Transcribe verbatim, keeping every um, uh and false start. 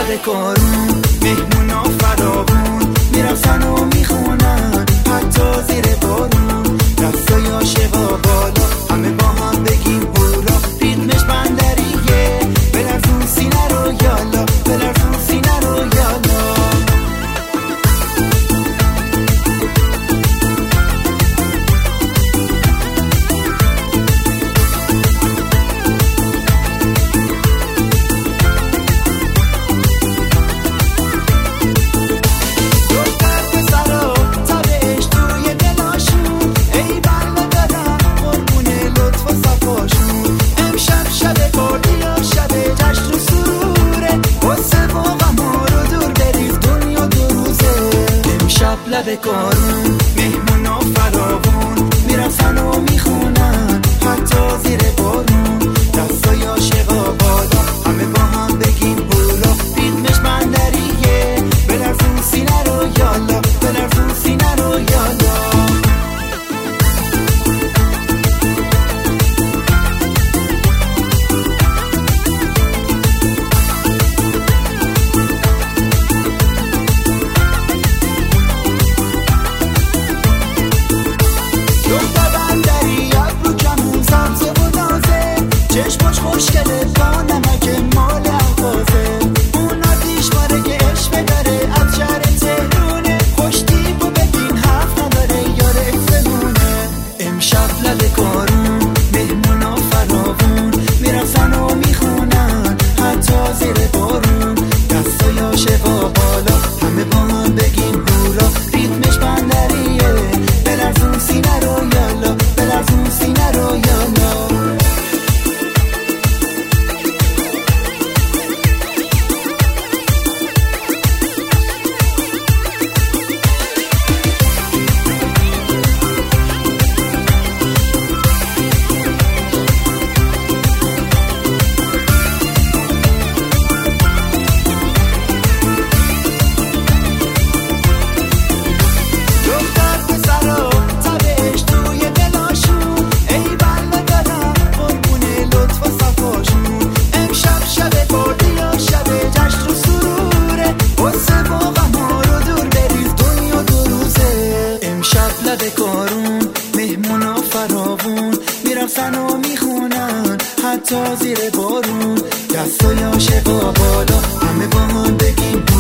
لب کارون مهمونا فراوون میرفتن و میخونن حتی زیر بارون، دستای عاشقا بالا همه با هم بگیم هورا، ریتمش بندریه بلرزون سینه رو یالا، بلرزون سینه رو یالا. لب کارون مهمونا فراوون میرفتن و میخونن حتی زیر بارون، دستای عاشقا بالا همه با هم بگیم هورا، ریتمش بندریه بلرزون سینه رو یالا، بلرزون سینه رو یالا. چشماش خوشگله با نمک مال احوازه، اون آتیش باره که عشق داره از شهر تهرونه، خوش دیب و ببین حرف نداره یار اکسمونه. امشب لب کارون مهمونا فراوون میرفتن و میخونن حتی زیر بارون، دستای عاشقا بالا همه با هم بگیم هورا، ریتمش بندریه بلرزون سینه رو یالا، بلرزون سینه رو یالا. لب کارون مهمونا فراوون میرفتن و میخونن حتی زیر بارون، دستای عاشقا بالا همه با هم بگیم